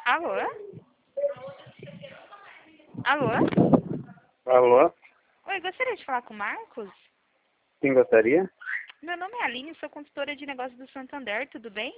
Alô? Alô? Alô? Oi, gostaria de falar com o Marcos? Quem gostaria? Meu nome é Aline, sou consultora de negócios do Santander, tudo bem?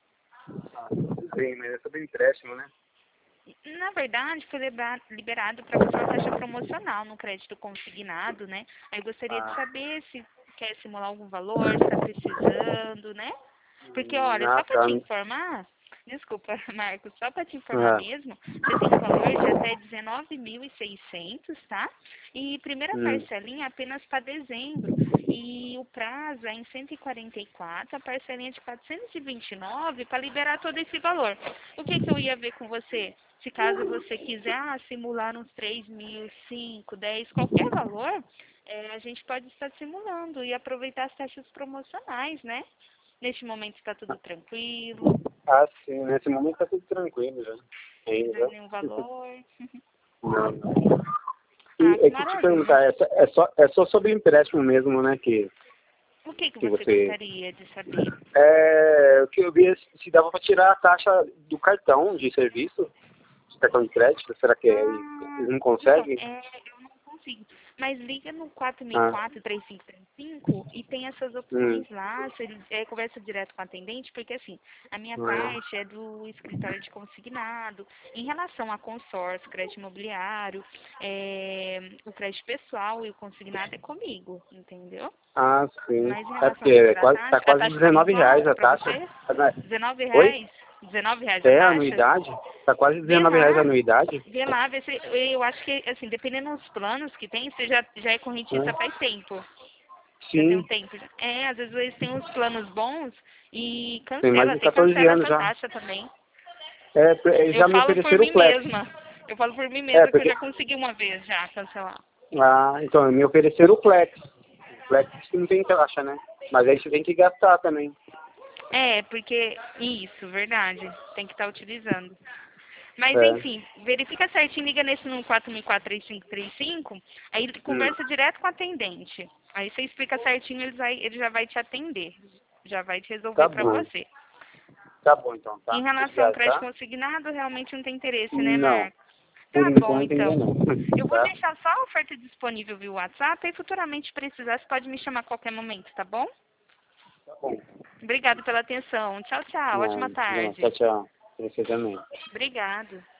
Sim, mas é sobre empréstimo, né? Na verdade, foi liberado para você uma taxa promocional no crédito consignado, né? Aí eu gostaria de saber se quer simular algum valor, se está precisando, né? Porque, olha, só para Tá. te informar, desculpa, Marcos, só para te informar Ah, mesmo, você tem um valor de até 19.600, tá? E primeira parcelinha apenas para dezembro. E o prazo é em 144, a parcelinha de 429 para liberar todo esse valor. O que eu ia ver com você? Se caso você quiser simular uns 3 mil, 5, 10, qualquer valor, a gente pode estar simulando e aproveitar as taxas promocionais, né? Neste momento está tudo tranquilo, sim, nesse momento tá tudo tranquilo já. não é Ainda. nenhum valor. Não, não. Ah, E que é que te maravilha. perguntar, é só sobre empréstimo mesmo, né? O que Que você você. gostaria de saber? O que eu vi é se dava para tirar a taxa do cartão de serviço, do cartão de crédito, será que eles não Então, conseguem? eu não consigo. Mas liga no Ah, 4004-3535 e tem essas hum, opções lá. Você conversa direto com a atendente, porque assim, a minha ah, parte é do escritório de consignado. Em relação a consórcio, crédito imobiliário, o crédito pessoal e o consignado é comigo, entendeu? sim. Mas em É relação a porque questão da tá taxa, a quase taxa está muito R$ 19 alta a para taxa. você? Oi? R$ 19? R$ 19 a É, a taxa? anuidade? Tá quase Vê R$ 19 a lá, anuidade? vê lá, vê se, eu acho que, assim, dependendo dos planos que tem, você já é correntista Hã? faz tempo. Já tem um Sim, tempo. Às vezes eles têm uns planos bons e tem mais cancela, de até 14 cancela anos essa já. taxa também. Eles Eu já me falo por ofereceram o mim Flex. mesma. Eu falo por mim É, mesma que eu porque. já consegui uma vez já cancelar. Então, me ofereceram o Flex. O Flex que não tem taxa, né? Mas aí você tem que gastar também. Porque, isso, verdade, tem que estar utilizando. Mas É. enfim, verifica certinho, liga nesse no 4004-3535, aí ele Hum, conversa direto com o atendente. Aí você explica certinho, ele já vai te atender, já vai te resolver tá para bom. você. Tá bom, então, Em tá? relação ao Obrigado, crédito tá? consignado, realmente não tem interesse, né, Não. Marcos? Por Tá bom, enquanto ainda então. não. Eu vou Tá? deixar só a oferta disponível via WhatsApp e futuramente precisar, você pode me chamar a qualquer momento, tá bom? Tá bom. Obrigada pela atenção. Tchau, tchau. Ótima Não, tarde. tchau, tchau. Pra você também. Obrigada.